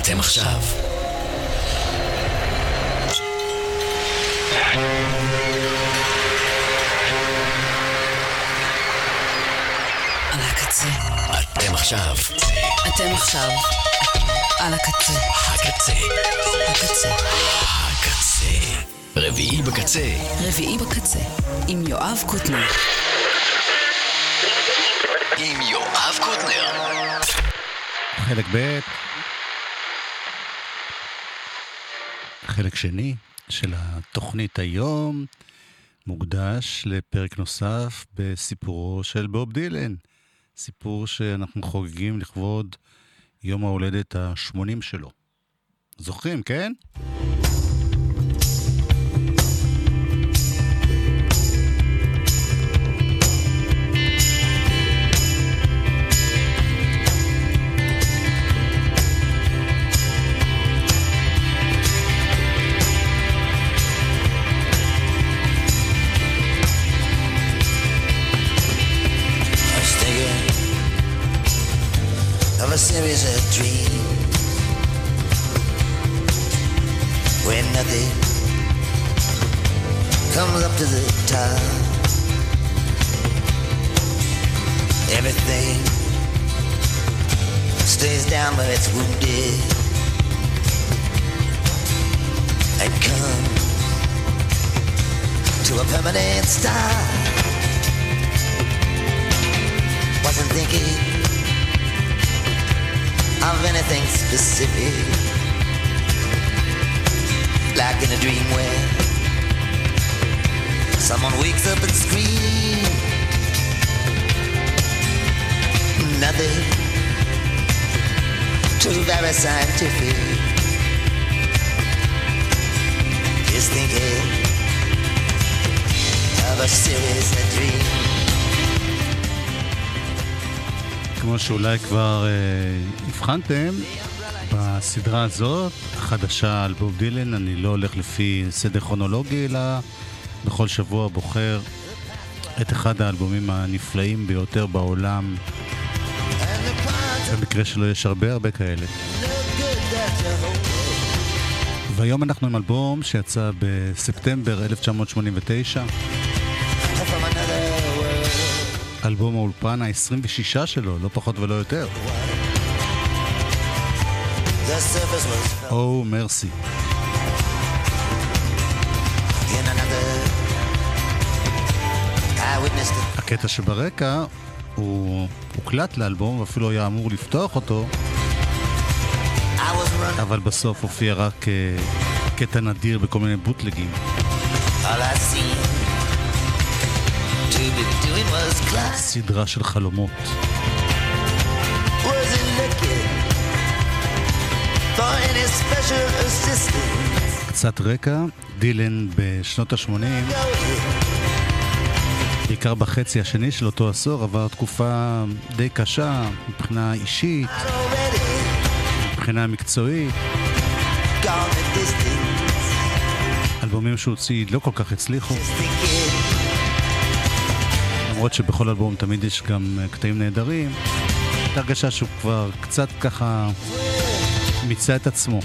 אתם עכשיו על הקצה. אתם עכשיו על הקצה. הקצה. רביעי בקצה עם יואב קוטנר. חלק ב', חלק שני של התוכנית היום מוקדש לפרק נוסף בסיפורו של בוב דילן. סיפור שאנחנו חוגגים לכבוד יום ההולדת ה-80 שלו. זוכרים, כן? A series of dreams when nothing comes up to the top. Everything stays down where it's wounded and comes to a permanent stop. Wasn't thinking of anything specific, like in a dream where someone wakes up and screams. Nothing too very scientific, just thinking of a series of dreams. כמו שאולי כבר הבחנתם, בסדרה הזאת, החדשה על בוב דילן, אני לא הולך לפי סדר כרונולוגי, אלא בכל שבוע בוחר את אחד האלבומים הנפלאים ביותר בעולם. במקרה שלו יש הרבה כאלה. והיום אנחנו עם אלבום שיצא בספטמבר 1989. אלבום האולפן ה-26 שלו, לא פחות ולא יותר. Oh Mercy. הקטע שברקע הוא הוקלט לאלבום ואפילו היה אמור לפתוח אותו, אבל בסוף הופיע רק קטע נדיר בכל מיני בוטלגים. סדרה של חלומות. קצת רקע, דילן בשנות ה-80, בעיקר בחצי השני של אותו עשור, עבר תקופה די קשה מבחינה אישית, מבחינה מקצועית. אלבומים שהוציא לא כל כך הצליחו, למרות שבכל אלבום תמיד יש גם קטעים נהדרים. הרגשה שהוא כבר קצת ככה מיצה את עצמו.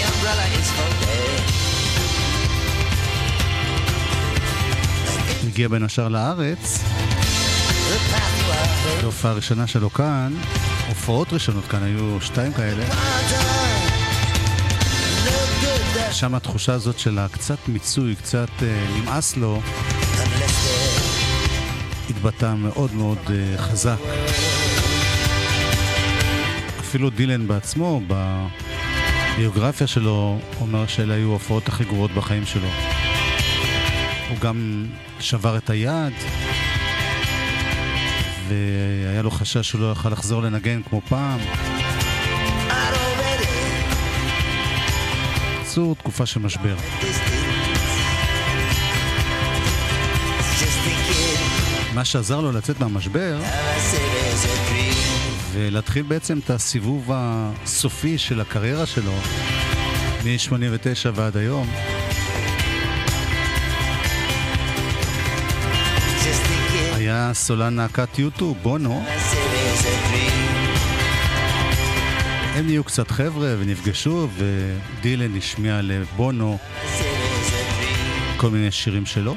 הגיע בין השאר לארץ, ההופעה הראשונה שלו כאן, הופעות ראשונות כאן היו 2 כאלה. שם התחושה הזאת של קצת מיצוי, קצת נמאס לו, התבטא מאוד מאוד חזק. אפילו דילן בעצמו בביוגרפיה שלו אומר שאלה היו ההופעות הכי גרועות בחיים שלו. הוא גם שבר את היד והיה לו חשש שהוא לא יוכל לחזור לנגן כמו פעם. זו תקופה של משבר. מה שעזר לו לצאת מהמשבר ולהתחיל בעצם את הסיבוב הסופי של הקריירה שלו מ-89 ועד היום, היה סולן להקת U2, בונו, הם נהיו קצת חבר'ה ונפגשו, ודילן השמיע לבונו כל מיני שירים שלו.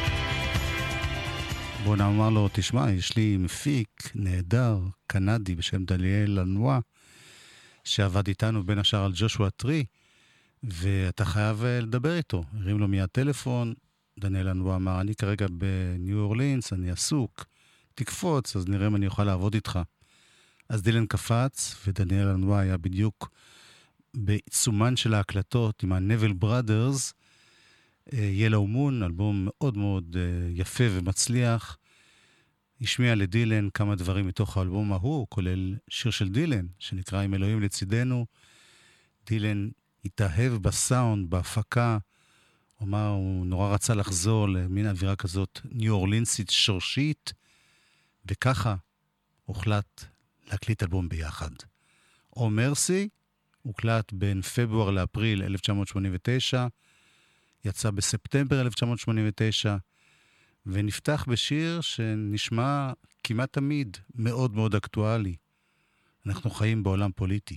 בונו אמר לו, תשמע, יש לי מפיק נהדר, קנדי בשם דניאל לנואה, שעבד איתנו בין השאר על ג'ושוע טרי, ואתה חייב לדבר איתו. הרים לו מיד טלפון, דניאל לנואה אמר, אני כרגע בניו אורלינס, אני עסוק, תקפוץ, אז נראה אם אני אוכל לעבוד איתך. אז דילן קפץ, ודניאל לנואה היה בדיוק בעיצומן של ההקלטות עם הנבל בראדרס, ילו מון, אלבום מאוד מאוד יפה ומצליח. השמיע לדילן כמה דברים מתוך האלבום ההוא, כולל שיר של דילן, שנקרא עם אלוהים לצידנו. דילן התאהב בסאונד, בהפקה, הוא נורא רצה לחזור למין אווירה כזאת ניו אורלינסית שורשית, וככה הוחלט להקליט אלבום ביחד. או מרסי הוקלט בין פברואר לאפריל 1989, יצא בספטמבר 1989, ונפתח בשיר שנשמע כמעט תמיד מאוד מאוד אקטואלי. אנחנו חיים בעולם פוליטי.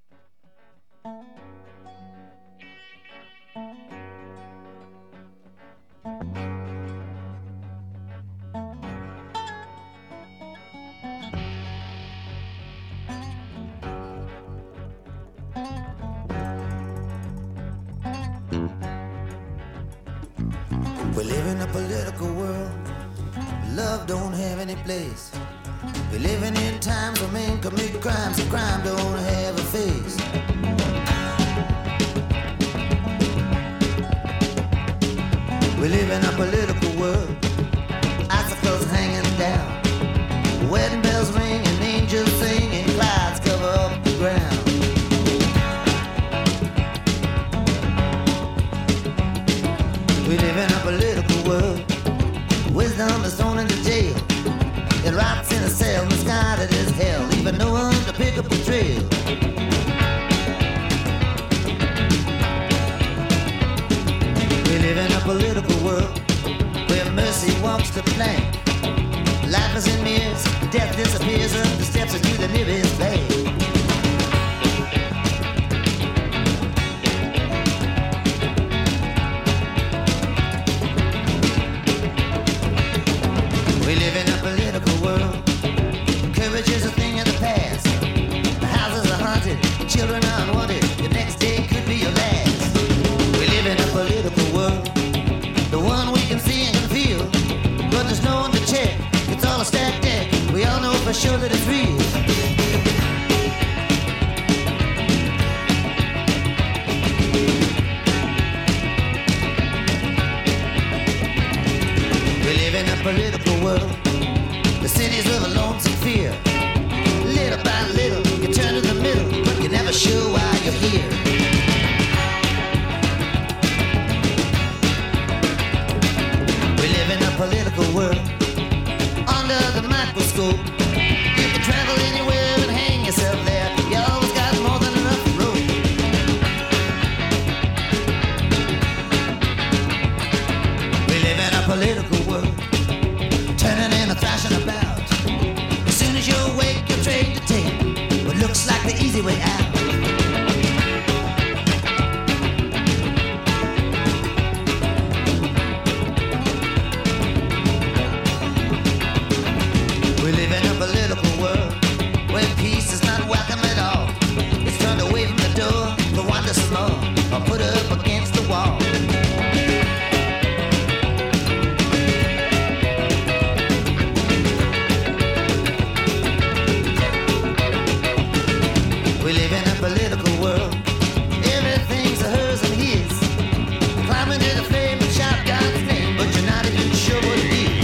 We live in a political world. Love don't have any place. We're living in times when men commit crimes and crime don't have a face. We live in a political world. Icicles hanging down, wedding bells ring and angels sing and clouds cover up the ground. We live in a political world. Wisdom is thrown into jail. It rots in a cell, misguided as hell, leaving no one to pick up the trail. We live in a political world where mercy walks the plank. Life is in mirrors, death disappears up the steps into the nearest bank. We live in a political world. Courage is a thing of the past. The houses are haunted, children are unwanted. The next day could be your last. We live in a political world, the one we can see and can feel, but there's no one to check. It's all a stacked deck. We all know for sure that it's real. We live in a political world. The cities live a lonesome fear. Little by little, you turn to the middle, but you're never sure why you're here. We live in a political world. Under the microscope, you can travel anywhere and hang yourself there. You always got more than enough room. We live in a political world, turning and thrashing about. As soon as you awake, you're trained to take what looks like the easy way out. We live in a political world where peace is not welcome at all. It's turned away from the door to wander some more or put up against the wall. We live in a political world. Everything's a hers and his. Climbing to the flame and shout God's name, but you're not even sure what it is.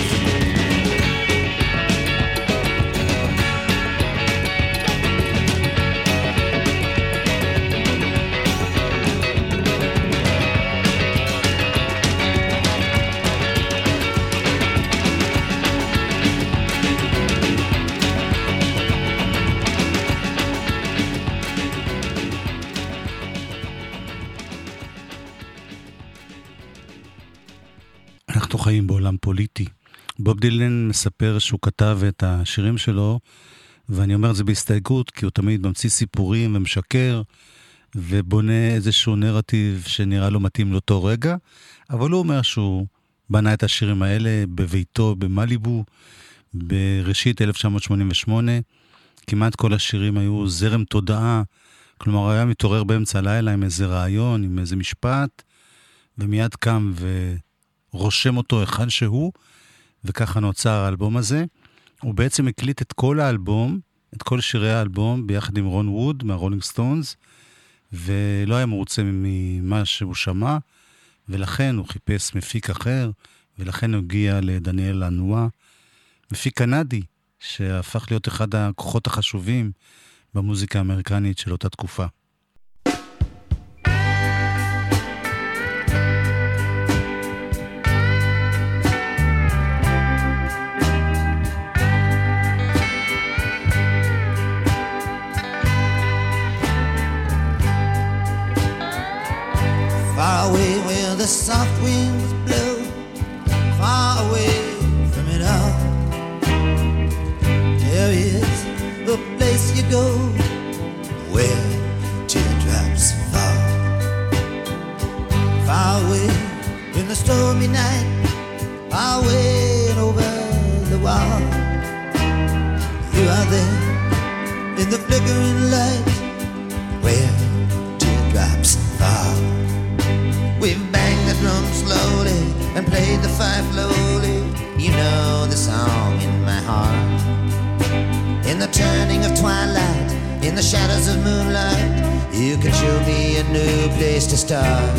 אנחנו חיים בעולם פוליטי. בוב דילן מספר שהוא כתב את השירים שלו ואני אומר את זה בהסתייגות, כי הוא תמיד ממציא סיפורים ומשקר, ובונה איזשהו נרטיב שנראה לו מתאים לאותו רגע, אבל הוא אומר שהוא בנה את השירים האלה בביתו במליבו, בראשית 1988, כמעט כל השירים היו זרם תודעה, כלומר היה מתעורר באמצע הלילה עם איזה רעיון, עם איזה משפט, ומיד קם ורושם אותו היכן שהוא, וככה נוצר האלבום הזה. הוא בעצם הקליט את כל האלבום, את כל שירי האלבום, ביחד עם רון ווד מהרולינג סטונס, ולא היה מרוצה ממה שהוא שמע, ולכן הוא חיפש מפיק אחר, ולכן הוא הגיע לדניאל לנואה, מפיק קנדי, שהפך להיות אחד הכוחות החשובים במוזיקה האמריקנית של אותה תקופה. Far away where the soft winds blow, far away from it all, there is the place you go where teardrops fall. Far away in the stormy night, far away and over the wall, you are there in the flickering light where teardrops fall. We've banged the drum slowly and played the fife lowly. You know the song in my heart. In the turning of twilight, in the shadows of moonlight, you can show me a new place to start.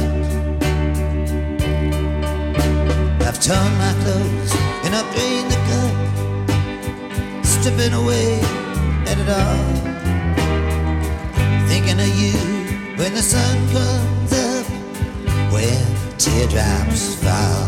I've torn my clothes and I've drained the cup, stripping away at it all, thinking of you when the sun comes up, where teardrops fall.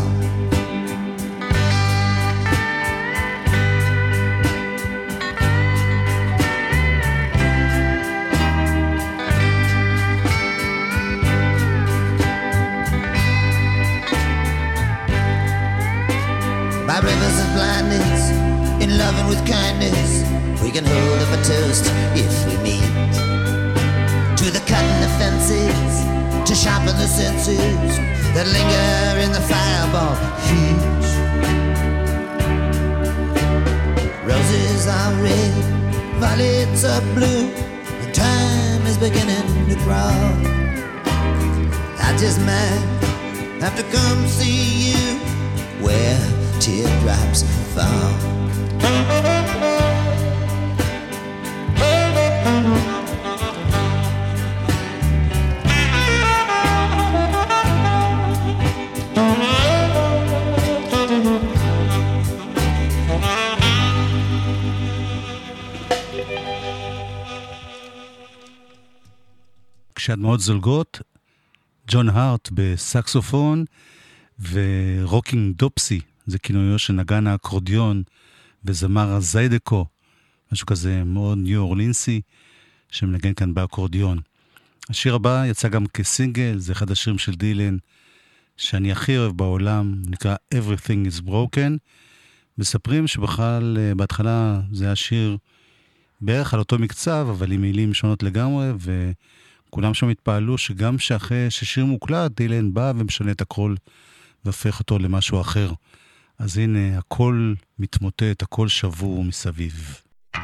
By rivers of blindness, in loving with kindness, we can hold up a toast if we meet. To the cutting of fences, to sharpen the senses that linger in the fireball heat. Roses are red, violets are blue, and time is beginning to crawl. I just might have to come see you where teardrops fall. כשהדמעות זולגות, ג'ון הארט בסקסופון ורוקינג דופסי, זה כינויו של נגן האקורדיון וזמר הזיידקו, משהו כזה מאוד ניו אורלינסי, שמנגן כאן באקורדיון. השיר הבא יצא גם כסינגל, זה אחד השירים של דילן, שאני הכי אוהב בעולם, נקרא Everything is Broken. מספרים שבכלל בהתחלה זה היה שיר בערך על אותו מקצב, אבל עם מילים שונות לגמרי, וכולם שם התפעלו שגם שאחרי ששיר מוקלט, דילן בא ומשנה את הכל, והפך אותו למשהו אחר. אז הנה, הכל מתמוטט, הכל שבור מסביב.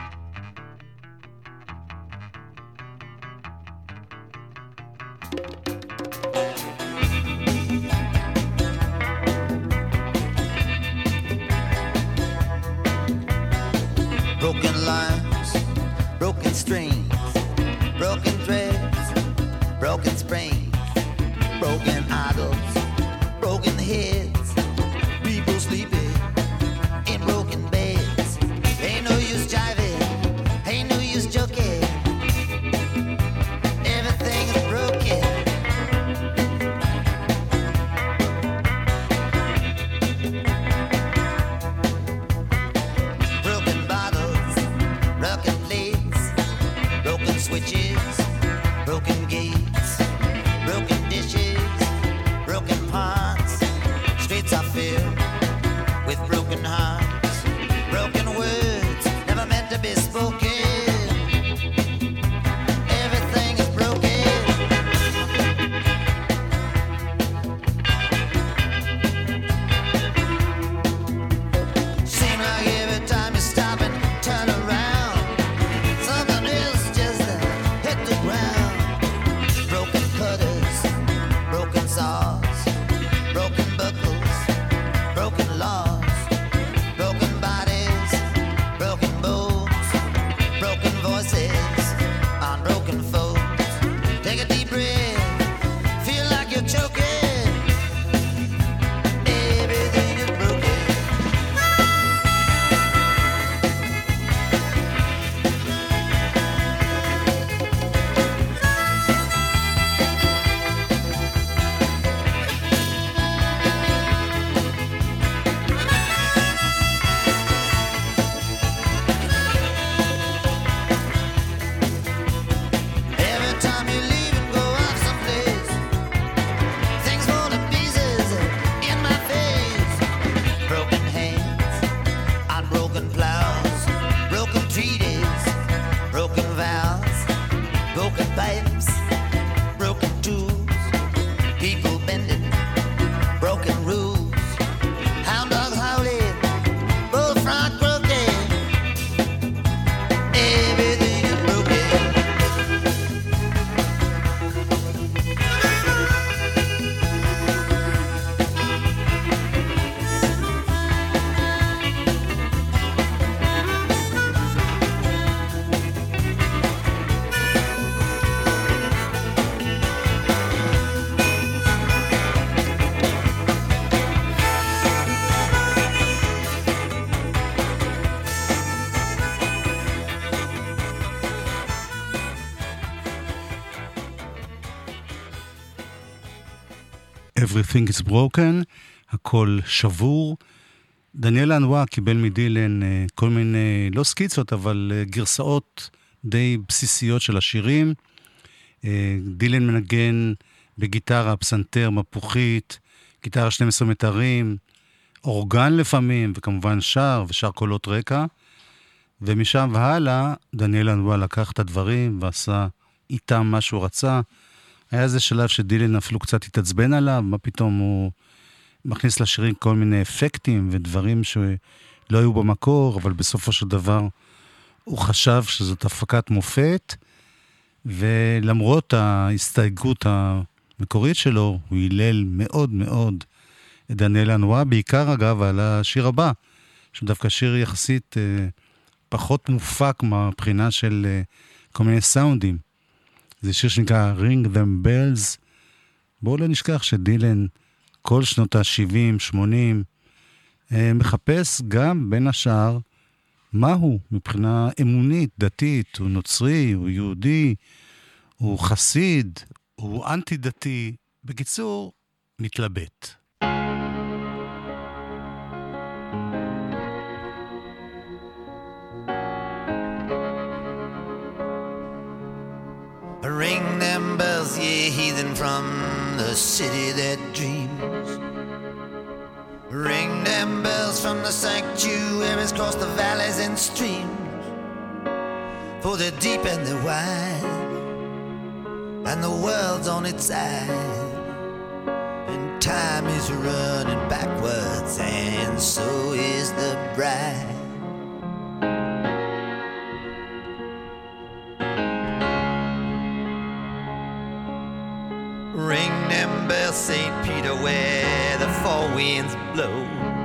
Broken lines, broken strings, broken threads, broken springs, broken idols, broken heads, people sleeping in broken beds. Ain't no use jiving, ain't no use joking. Everything is broken. Broken bottles, broken plates, broken switches, broken gates, broken dishes, broken pots. Streets are filled with broken hearts, broken words never meant to be spoken. Everything is broken, הכל שבור. דניאל אנואר קיבל מדילן כל מיני, לא סקיצות, אבל גרסאות די בסיסיות של השירים. דילן מנגן בגיטרה, פסנתר, מפוחית, גיטרה 12 מטרים, אורגן לפעמים, וכמובן שר קולות רקע. ומשם והלאה, דניאל אנואר לקח את הדברים ועשה איתם מה שהוא רצה. היה איזה שלב שדילן אפילו קצת התעצבן עליו, מה פתאום הוא מכניס לשירים כל מיני אפקטים ודברים שלא היו במקור, אבל בסופו של דבר הוא חשב שזאת הפקת מופת, ולמרות ההסתייגות המקורית שלו, הוא הילל מאוד מאוד את דניאל אנואר, בעיקר אגב על השיר הבא, שדווקא שיר יחסית פחות מופק מהבחינה של כל מיני סאונדים. זה שיר שנקרא Ring Them Bells. בואו לא נשכח שדילן כל שנות ה-70, 80, מחפש גם בין השאר מהו מבחינה אמונית, דתית, הוא נוצרי, הוא יהודי, הוא חסיד, הוא אנטי דתי, בקיצור, מתלבט. Ring them bells, ye heathen from the city that dreams. Ring them bells from the sanctuaries across the valleys and streams. For they're deep and they're wide, and the world's on its side, and time is running backwards, and so is the bride. Ring them bells, St. Peter, where the four winds blow.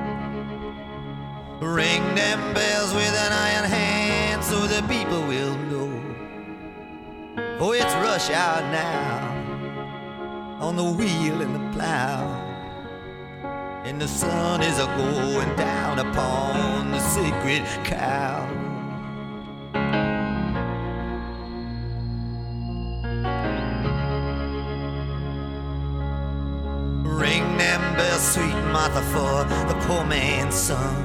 Ring them bells with an iron hand so the people will know. Oh, it's rush hour now on the wheel and the plow, and the sun is a-going down upon the sacred cow. Ring them bells, sweet Martha, for the poor man's son.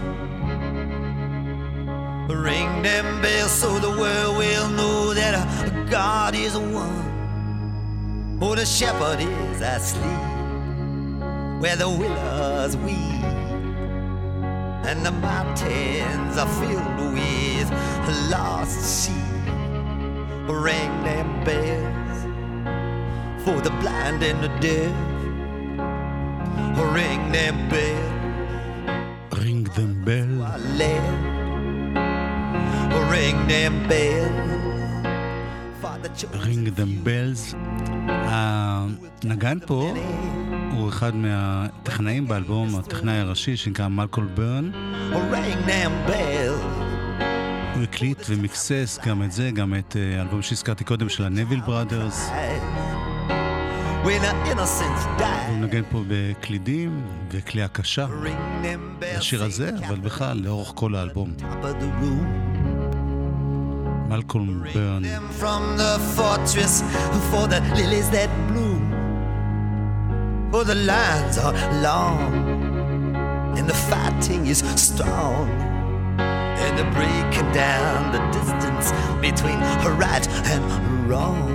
Ring them bells so the world will know that God is one. Oh, the shepherd is asleep where the willows weep, and the mountains are filled with lost sheep. Ring them bells for the blind and the deaf. Ring them bells. Ring them bells. Ring them bells. Ring them bells. הנגן פה הוא אחד מהטכנאים באלבום, הטכנאי הראשי שנקרא מלקול ברן. Ring them bells. הוא הקליט ומקסס גם את זה, גם את האלבום שהזכרתי קודם של הנביל בראדרס. הוא נגן פה בקלידים וכלי הקשה לשיר הזה, אבל בכלל לאורך כל האלבום. מלקולם ברן. From the fortress for the lilies that bloom, for the lines are long and the fighting is strong, and they're breaking down the distance between right and wrong.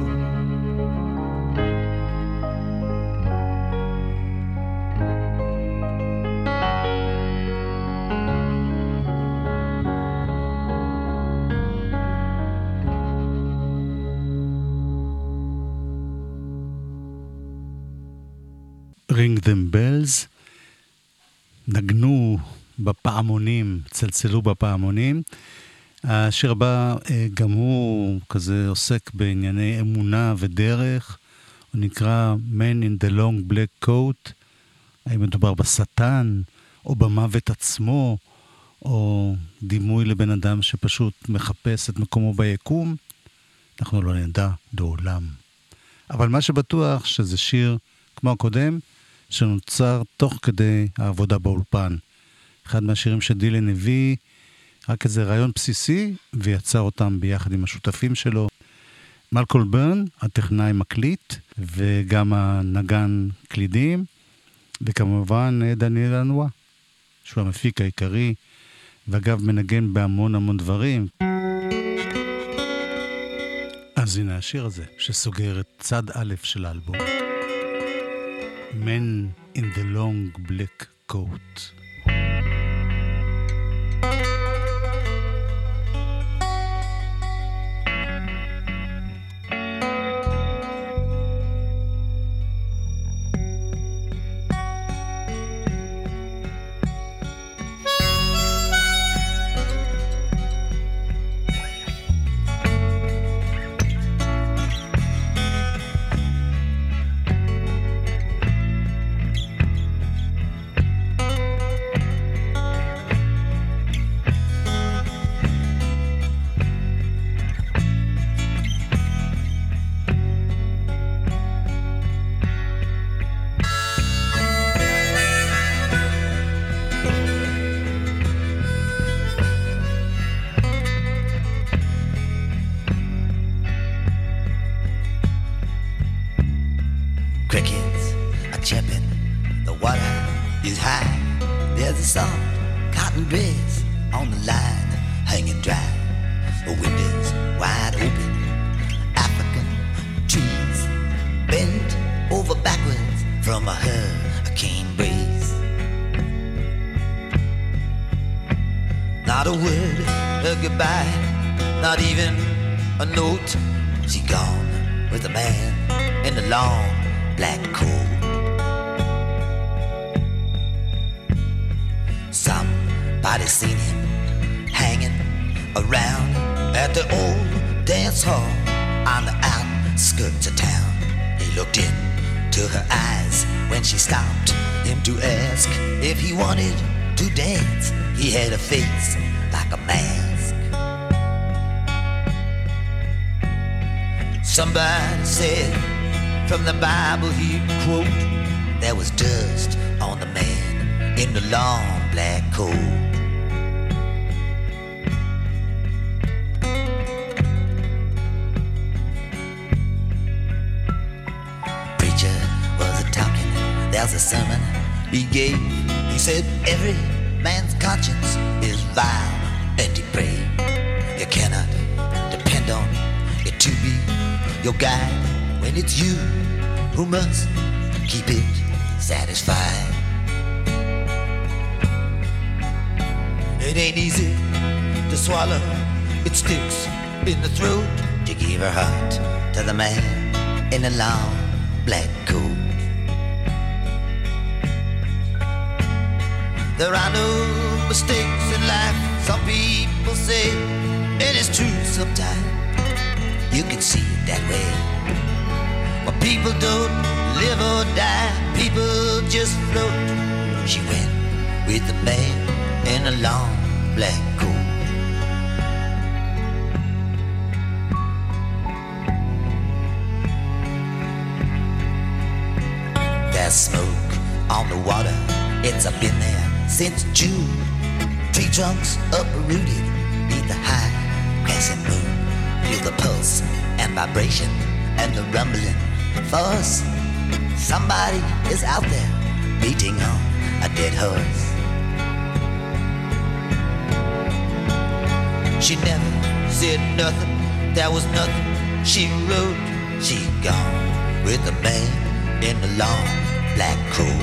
Ring them bells, נגנו בפעמונים, צלצלו בפעמונים. השיר הבא גם הוא כזה עוסק בענייני אמונה ודרך, הוא נקרא Man in the Long Black Coat. האם מדובר בשטן או במוות עצמו, או דימוי לבן אדם שפשוט מחפש את מקומו ביקום, אנחנו לא נדע לעולם. אבל מה שבטוח שזה שיר כמו הקודם, שנוצר תוך כדי העבודה באולפן. אחד מהשירים שדילן הביא, רק איזה רעיון בסיסי, ויצר אותם ביחד עם השותפים שלו. מלקול ברן, הטכנאי מקליט, וגם הנגן קלידים. וכמובן דניאל אנואה, שהוא המפיק העיקרי, ואגב מנגן בהמון המון דברים. אז הנה השיר הזה, שסוגר את צד א' של האלבום. Men in the long black coat. Somebody said from the Bible he'd quote, there was dust on the man in the long black coat. Preacher was a-talking, there's a sermon he gave. He said every man's conscience is vile and depraved. You cannot depend on it to be your guide when it's you who must keep it satisfied. It ain't easy to swallow, it sticks in the throat to give her heart to the man in a long black coat. There are no mistakes in life, some people say, it is true sometimes. You can see it that way. But people don't live or die, people just float. She went with the man in a long black coat. There's smoke on the water, it's up in there since June. Tree trunks uprooted beneath the high crescent moon. Feel the pulse and vibration and the rumbling force. Somebody is out there beating on a dead horse. She never said nothing, there was nothing she wrote. She gone with the man in the long black coat.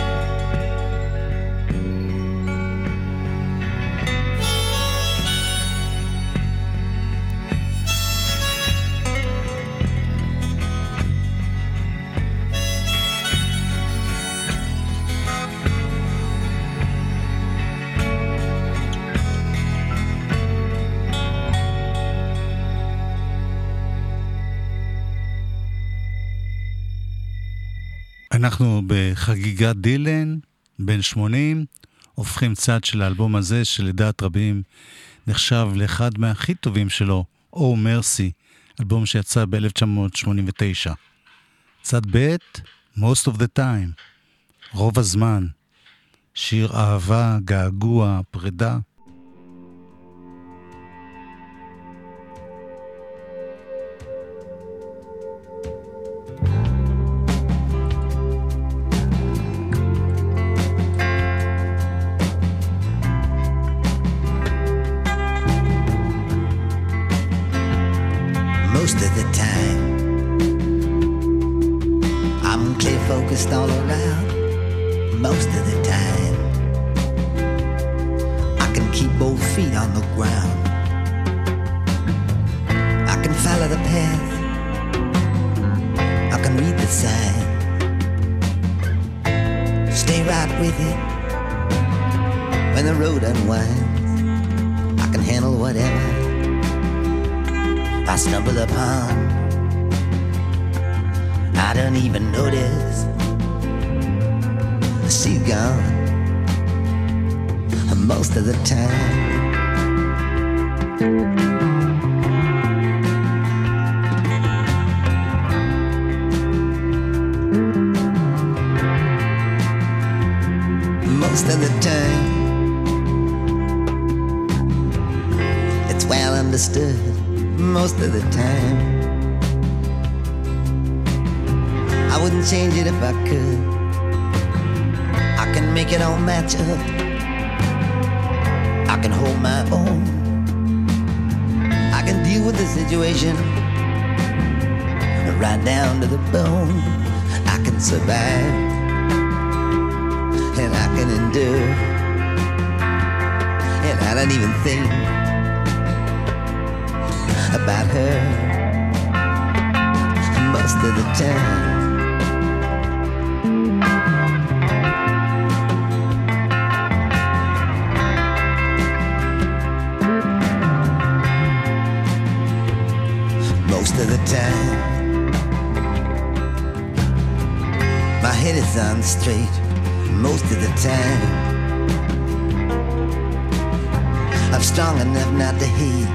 אנחנו בחגיגת דילן, בן 80, הופכים צד של האלבום הזה, שלדעת רבים נחשב לאחד מהכי טובים שלו, Oh Mercy, אלבום שיצא ב-1989. צד ב', Most of the Time, רוב הזמן, שיר אהבה, געגוע, פרידה. most of the time. I'm clear focused all around most of the time. I can keep both feet on the ground. I can follow the path. I can read the sign. Stay right with it when the road unwinds. I can handle whatever I stumble upon. I don't even notice she's gone most of the time. Most of the time, it's well understood. Most of the time, I wouldn't change it if I could. I can make it all match up. I can hold my own. I can deal with the situation right down to the bone. I can survive and I can endure, and I don't even think about her most of the time. Most of the time, my head is on straight. Most of the time, I'm strong enough not to hate.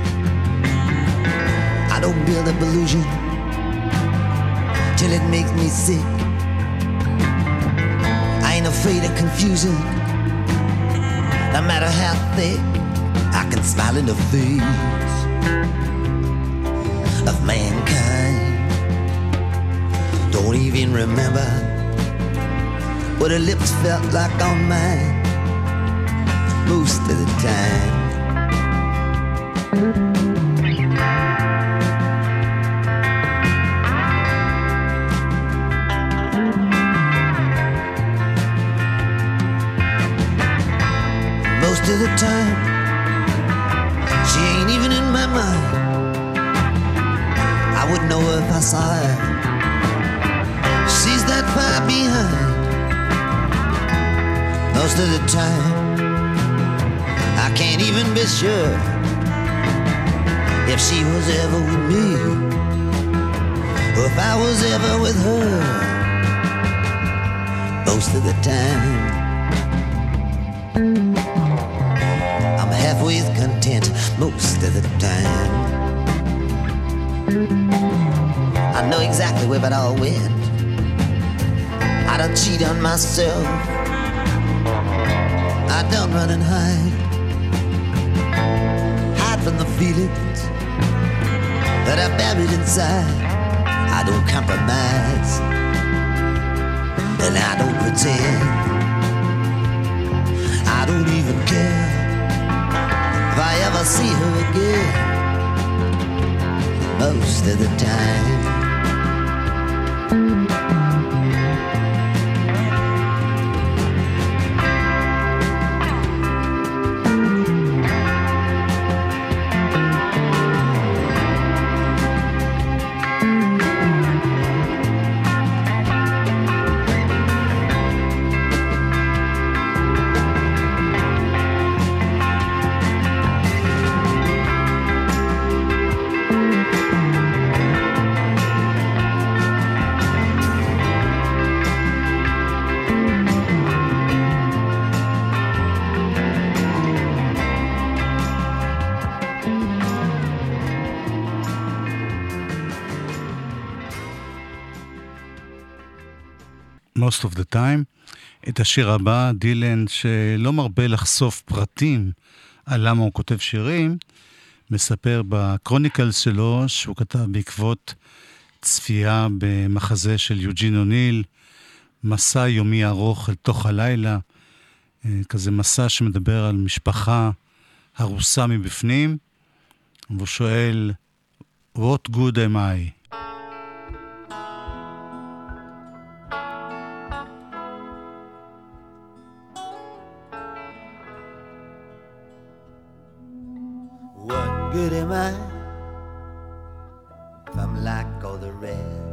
I don't build up illusion till it makes me sick. I ain't afraid of confusion, no matter how thick. I can smile in the face of mankind. Don't even remember what her lips felt like on mine most of the time. Most of the time, she ain't even in my mind. I wouldn't know her if I saw her. She's that far behind. Most of the time, I can't even be sure if she was ever with me or if I was ever with her. Most of the time, I'm halfway content. Most of the time, I know exactly where it all went. I don't cheat on myself. I don't run and hide from the feelings that I buried inside. I don't compromise and I don't pretend. I don't even care if I ever see her again. Most of the time, Most of the time. את השיר הבא, דילן, שלא מרבה לחשוף פרטים על למה הוא כותב שירים, מספר בקרוניקלס שלו שהוא כתב בעקבות צפייה במחזה של יוג'ין אוניל, מסע יומי ארוך אל תוך הלילה, כזה מסע שמדבר על משפחה הרוסה מבפנים, והוא שואל, What good am I? What good am I if I'm like all the rest?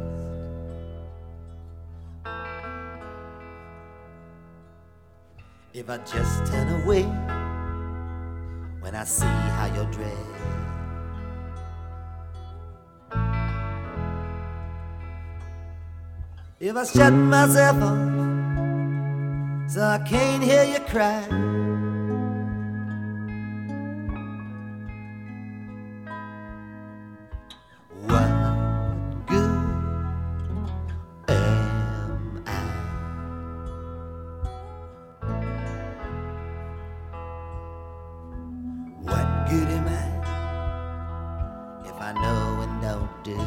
If I just turn away when I see how you're dressed? If I shut myself off so I can't hear you cry? What good am I? What good am I if I know and don't do?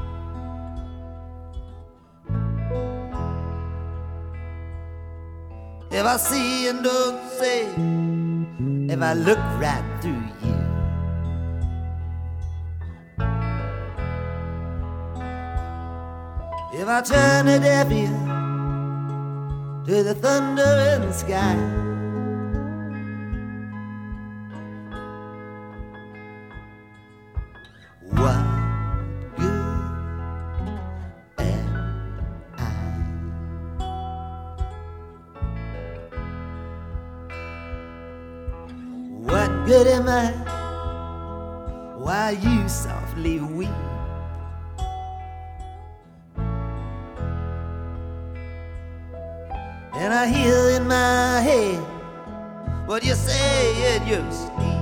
If I see and don't say, if I look right through you, if I turn a deaf ear to the thunder in the sky, what good am I? What good am I while you softly weep? And I hear in my head what you say in your sleep.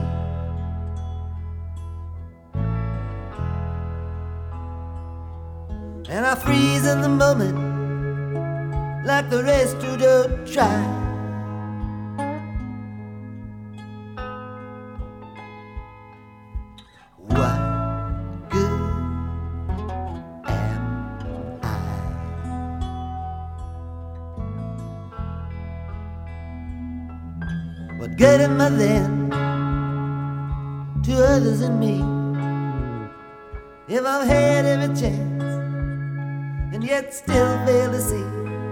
And I freeze in the moment like the rest who don't try. What good am I? What good am I then to others and me if I've had every chance and yet still fail to see?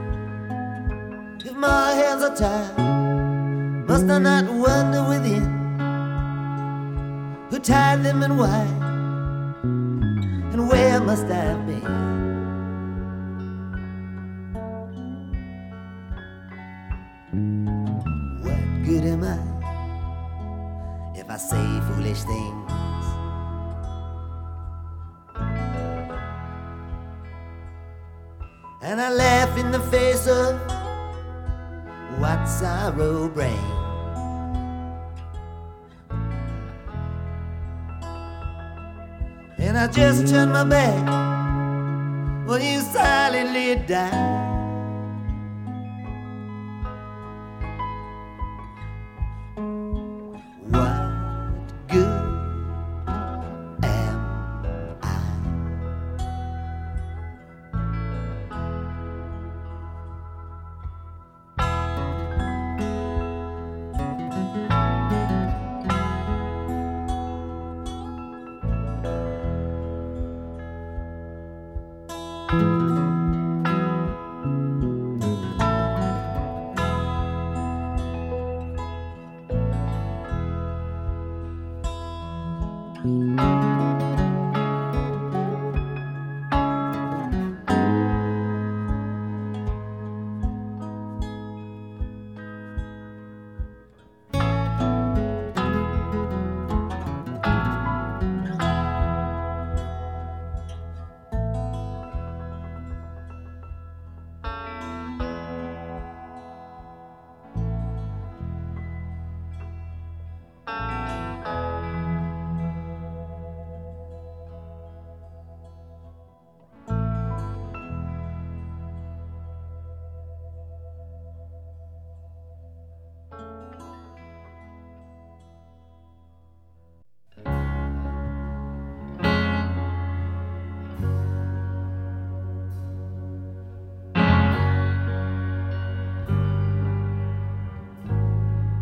If my hands are tied, must I not wonder within who tied them and why, and where must I have been? What good am I if I say foolish things? And I laugh in the face of what sorrow brings. And I just turn my back when you silently die. What good am I?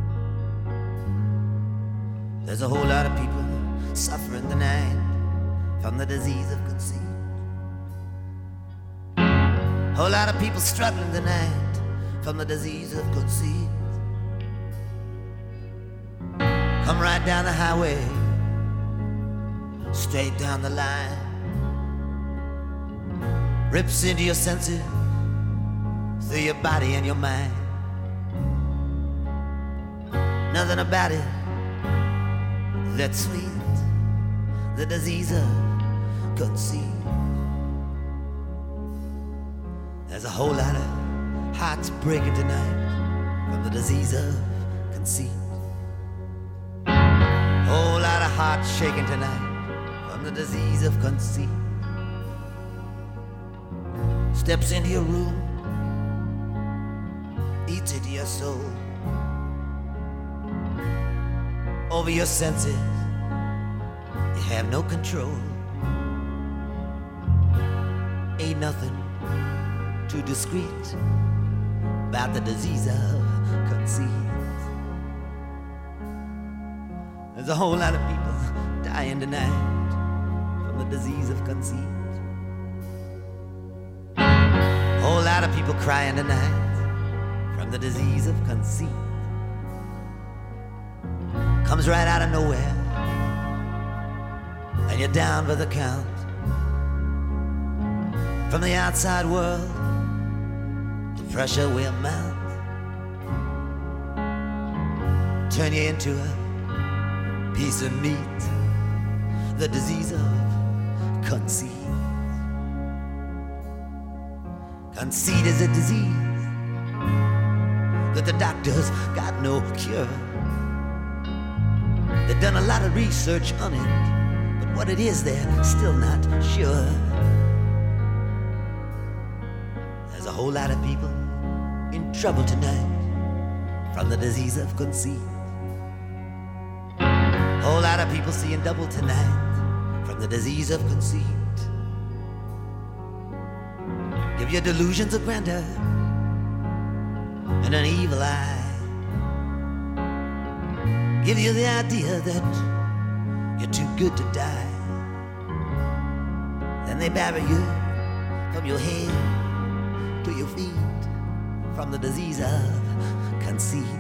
There's a whole lot of people suffering tonight from the disease of conceit. Whole lot of people struggling tonight from the disease of conceit. Come right down the highway, straight down the line, rips into your senses, through your body and your mind. Nothing about it that's sweet, the disease of conceit. There's a whole lot of hearts breaking tonight from the disease of conceit. Whole lot of hearts shaking tonight from the disease of conceit. Steps into your room, eats into your soul, over your senses, you have no control. Ain't nothing too discreet about the disease of conceit. There's a whole lot of people dying tonight from the disease of conceit. Whole lot of people crying tonight from the disease of conceit. Comes right out of nowhere, and you're down by the count. From the outside world, the pressure will mount, turn you into a piece of meat, the disease of conceit. Conceit is a disease that the doctors got no cure. They've done a lot of research on it, but what it is they're still not sure. There's a whole lot of people in trouble tonight from the disease of conceit. Whole lot of people seeing double tonight from the disease of conceit. Give you delusions of grandeur and an evil eye. Give you the idea that you're too good to die. Then they bury you from your head to your feet from the disease of conceit.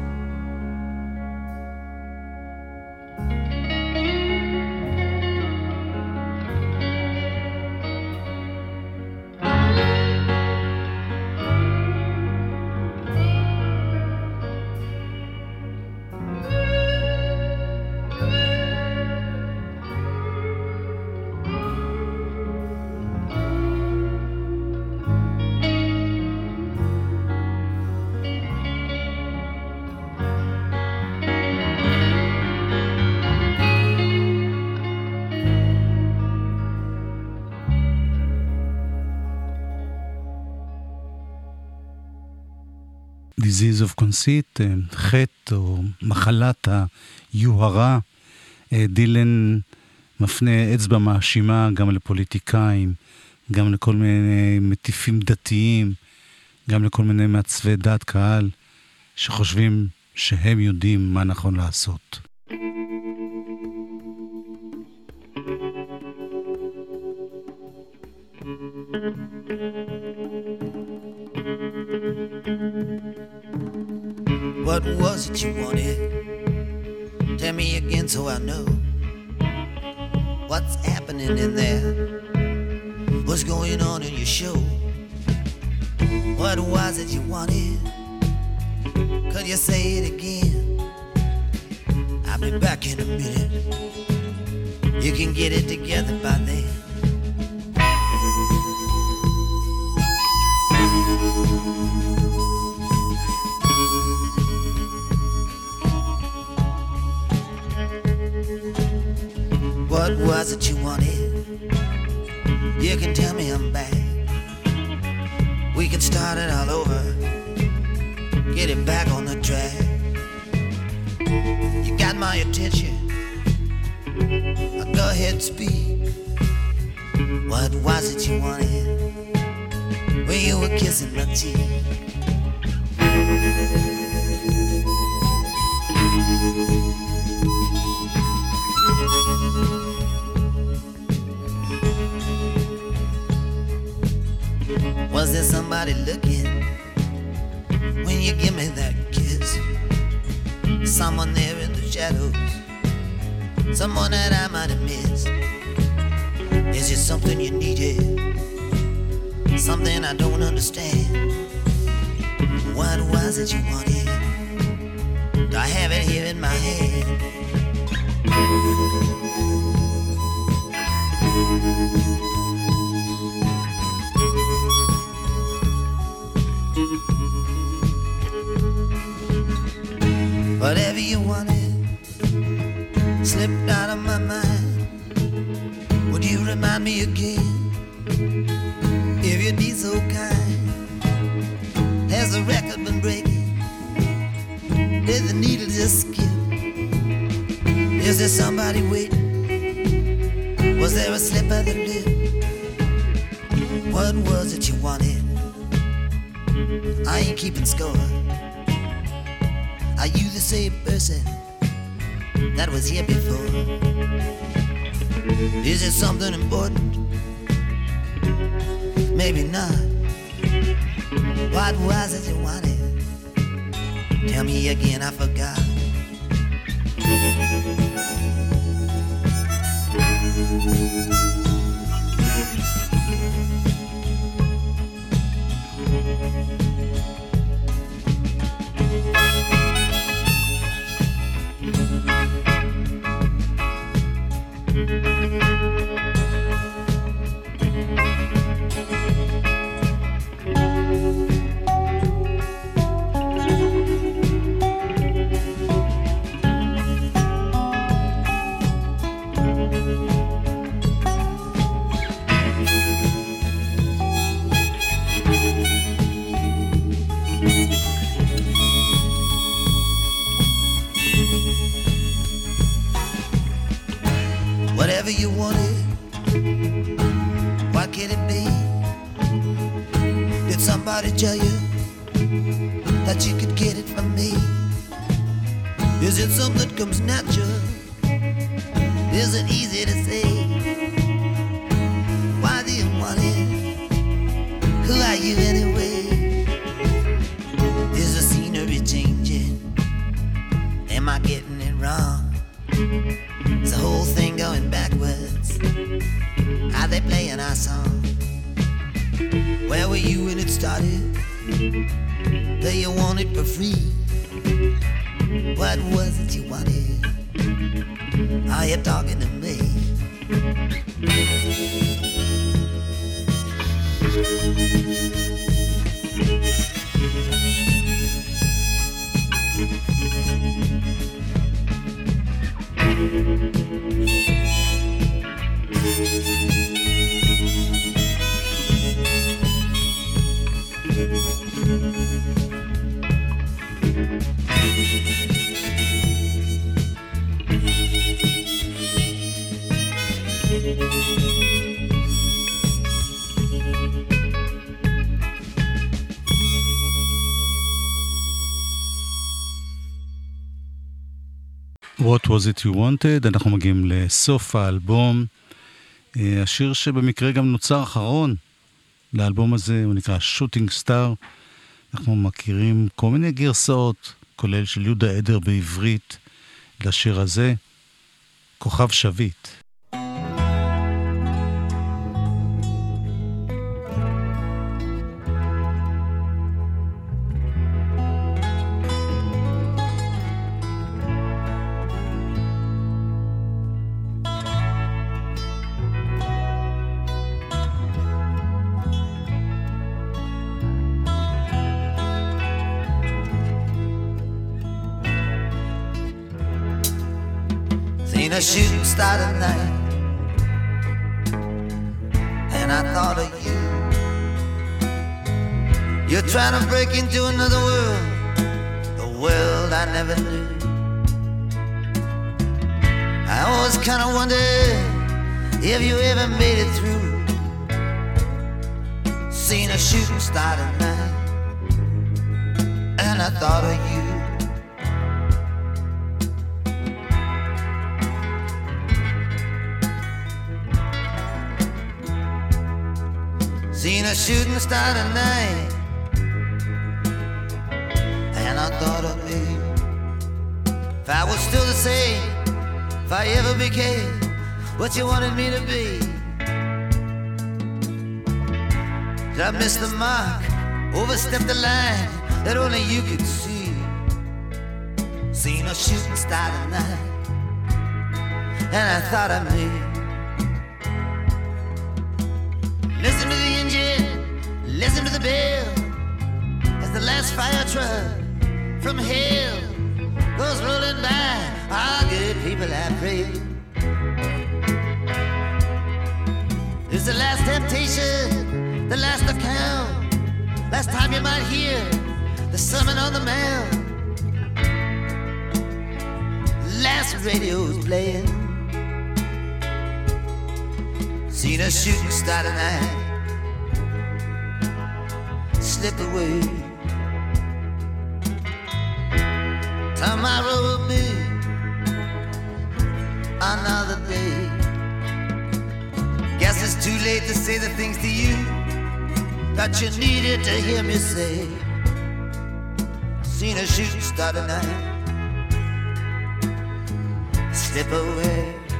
disease of conceit, חטא או מחלת היוהרה. דילן מפנה אצבע מאשימה גם לפוליטיקאים, גם לכל מיני מטיפים דתיים, גם לכל מיני מעצבי דעת קהל, שחושבים שהם יודעים מה נכון לעשות. What was it you wanted? Tell me again so I know what's happening in there. What's going on in your show? What was it you wanted? Could you say it again? I'll be back in a minute. You can get it together by then. What was it you wanted? You can tell me I'm back. We can start it all over. Get it back on the track. You got my attention. Go ahead and speak. What was it you wanted? When you were kissing my cheek. there somebody looking when you give me that kiss? Someone there in the shadows, someone that I might have missed. Is it something you needed? Something I don't understand. What was it you wanted? Do I have it here in my hand? Whatever you wanted slipped out of my mind. Would you remind me again, if you'd be so kind? Has the record been breaking? Did the needle just skip? Is there somebody waiting? Was there a slip of the lip? What was it you wanted? I ain't keeping score. Are you the same person that was here before? Is it something important? Maybe not. What was it you wanted? Tell me again, I forgot. Whatever you wanted, what can it be? Did somebody tell you that you could get it from me? Is it something that comes natural? Is it easy to say? Why do you want it? Who are you anyway? Is the scenery changing? Am I getting it wrong? Is the whole thing going backwards? Are they playing our song? Where were you when it started? Do you want it for free? What was it you wanted? Are you talking to me? What was it you wanted? אנחנו מגיעים לסוף האלבום. השיר שבמקרה גם נוצר אחרון לאלבום הזה, הוא נקרא Shooting Star. אנחנו מכירים כל מיני גרסאות, כולל של יהודה עדר בעברית, לשיר הזה, כוכב שביט. A shooting star tonight, and I thought of you. You're trying to break into another world, the world I never knew. I always kind of wondered if you ever made it through. Seen a shooting star tonight, and I thought of you. Seen a shooting star tonight, and I thought of me. If I was still the same, if I ever became what you wanted me to be. Did I miss the mark, overstep the line that only you could see? Seen a shooting star tonight, and I thought of me. Listen to the engine, listen to the bell, as the last fire truck from hell goes rolling by. Our good people, I pray. It's the last temptation, the last account, last time you might hear the sermon on the mount. Last radio's playing. Seen a shooting star tonight slip away. Tomorrow will be another day. Guess it's too late to say the things to you that you needed to hear me say. Seen a shooting star tonight slip away.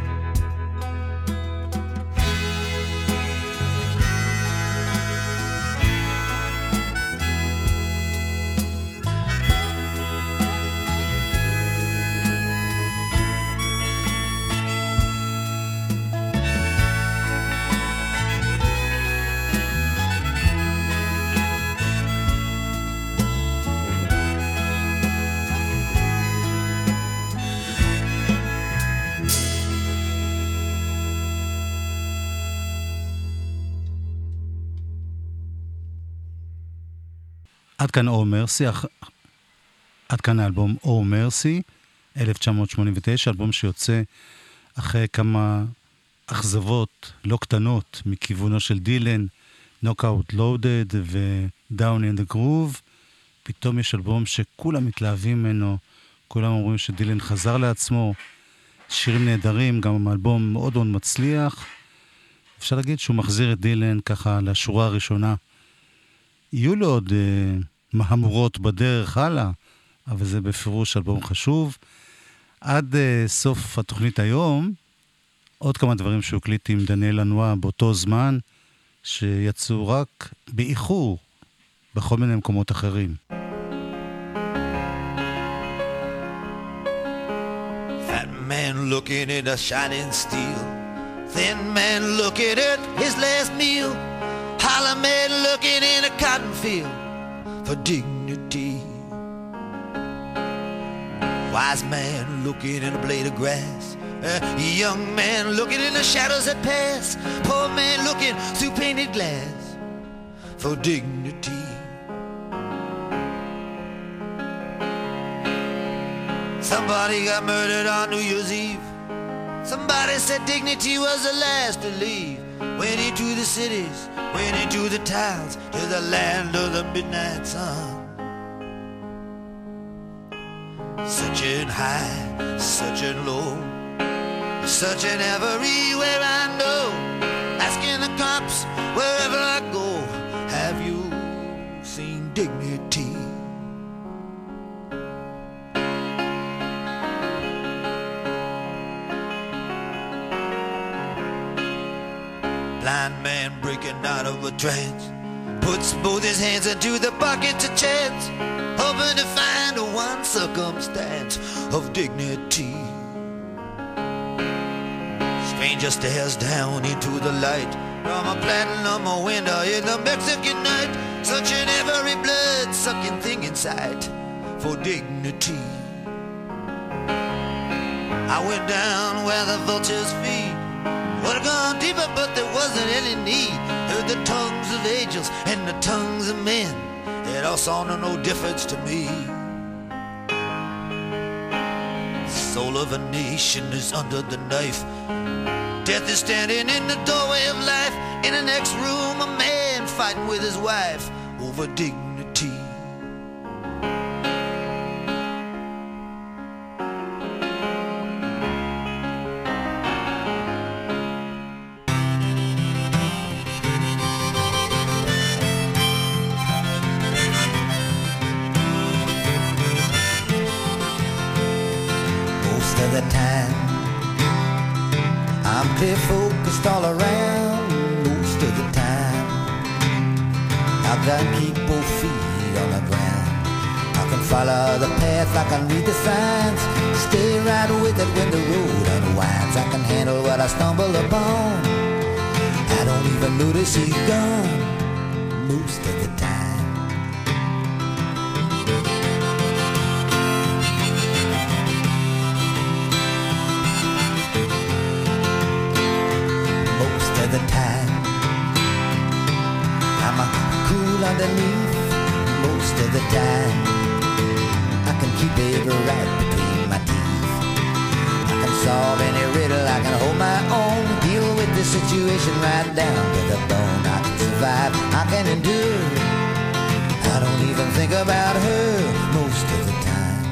עד כאן או מרסי, עד כאן האלבום או מרסי, 1989, אלבום שיוצא אחרי כמה אכזבות לא קטנות מכיוונו של דילן, Knockout Loaded ו-Down in the Groove. פתאום יש אלבום שכולם מתלהבים ממנו, כולם אומרים שדילן חזר לעצמו, שירים נהדרים, גם אלבום מאוד מאוד מצליח. אפשר להגיד שהוא מחזיר את דילן ככה לשורה הראשונה. יהיו לו עוד מהמורות בדרך הלאה, אבל זה בפירוש אלבום חשוב. עד סוף התוכנית היום, עוד כמה דברים שהוקליט עם דניאל לנועה באותו זמן, שיצאו רק באיחור בכל מיני מקומות אחרים. Fat man looking at a shining steel, thin man looking at his last meal, holler man looking in a cotton field for dignity, wise man looking in a blade of grass, young man looking in the shadows that pass, poor man looking through painted glass for dignity. Somebody got murdered on New Year's Eve. Somebody said dignity was the last to leave. Went into the cities, went into the towns, to the land of the midnight sun. Searching high, searching low, searching everywhere I know, asking the cops wherever I go, have you seen dignity? Blind man breaking out of a trance, puts both his hands into the pockets of chance, hoping to find one circumstance of dignity. Stranger stares down into the light from a platinum window in the Mexican night, searching every blood-sucking thing in sight for dignity. I went down where the vultures feed, would have gone deeper, but there wasn't any need. Heard the tongues of angels and the tongues of men, it all sounded no difference to me. The soul of a nation is under the knife. Death is standing in the doorway of life. In the next room, a man fighting with his wife over dignity. the time. I'm clear focused all around most of the time. I gotta keep both feet on the ground. I can follow the path, I can read the signs, stay right with it when the road unwinds. I can handle what I stumble upon. I don't even notice he's gone most of the time. Most of the time I'm cool underneath. Most of the time I can keep it right between my teeth. I can solve any riddle, I can hold my own, deal with the situation right down to the bone. I can survive, I can endure. I don't even think about her most of the time.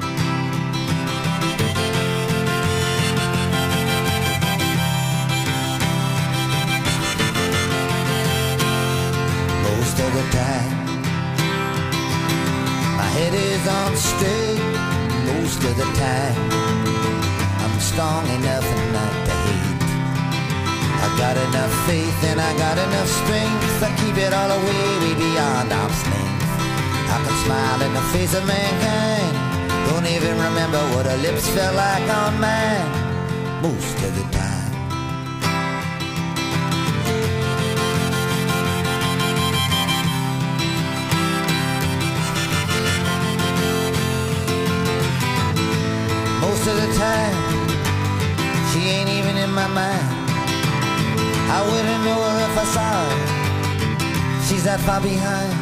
Most of the time my head is on straight. Most of the time I'm strong enough not to hate. I got enough faith and I got enough strength. I keep it all away, way beyond arm's length. I can smile in the face of mankind. Don't even remember what her lips felt like on mine. Most of the time. Most of the time, she ain't even in my mind. I wouldn't know her if I saw her. She's that far behind.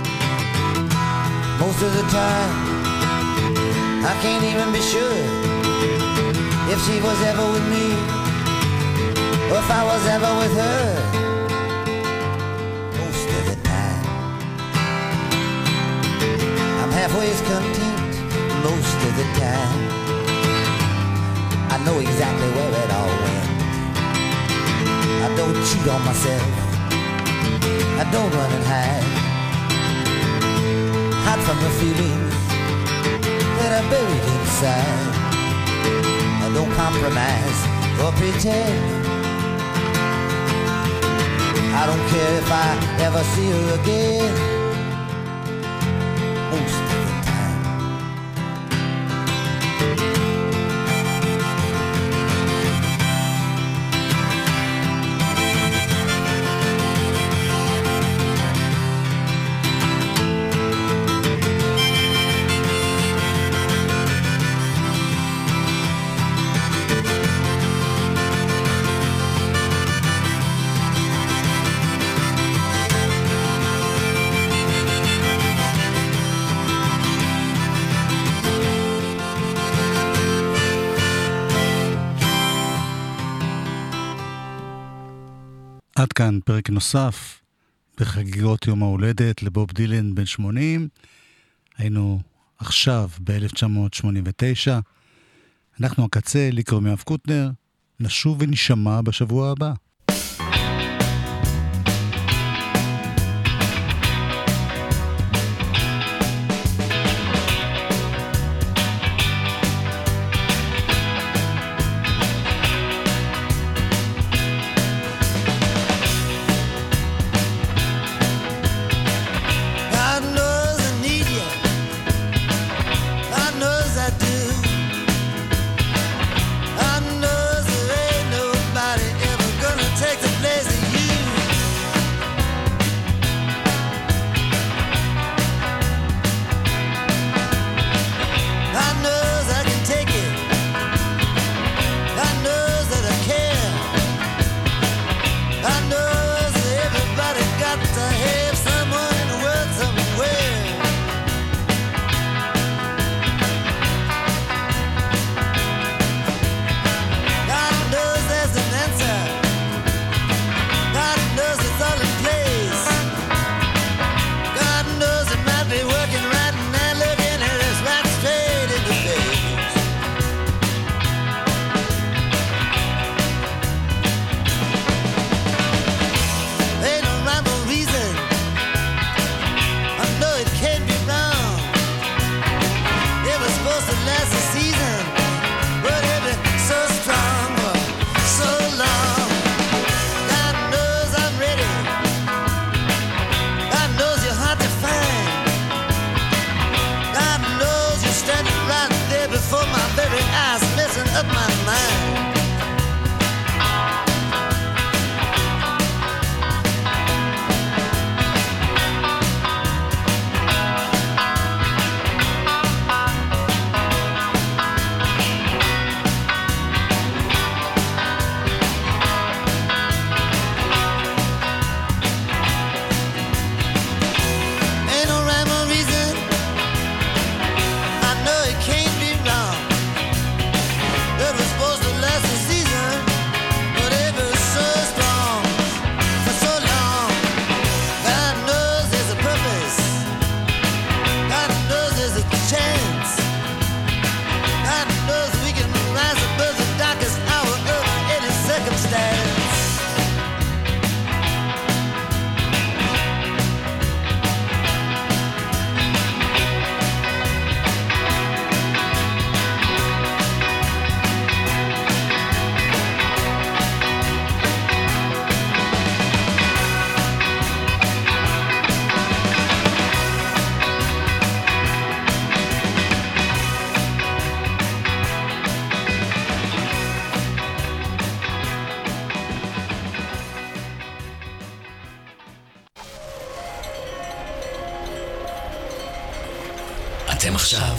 Most of the time, I can't even be sure if she was ever with me or if I was ever with her. Most of the time, I'm halfway content. Most of the time, I know exactly where it all went. I don't cheat on myself. I don't run and hide. Hide from the feelings that are buried inside. I don't compromise or pretend. I don't care if I ever see her again. Most of the time. עד כאן פרק נוסף בחגיגות יום ההולדת לבוב דילן בן 80. היינו עכשיו ב-1989. אנחנו הקצה, לי קוראים יואב קוטנר. נשוב ונשמע בשבוע הבא. Gonna אתם עכשיו.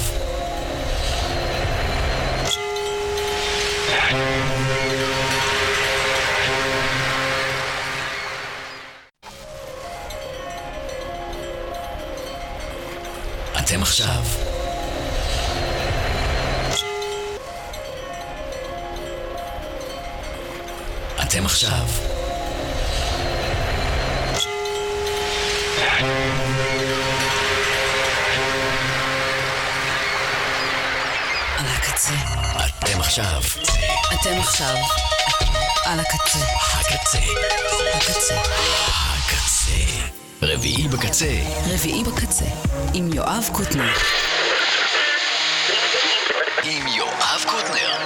אתם עכשיו. אתם עכשיו. על הקצה. אתם עכשיו. אתם עכשיו. על הקצה. הקצה. הקצה. הקצה. רביעי בקצה. רביעי בקצה. עם יואב קוטנר. עם יואב קוטנר.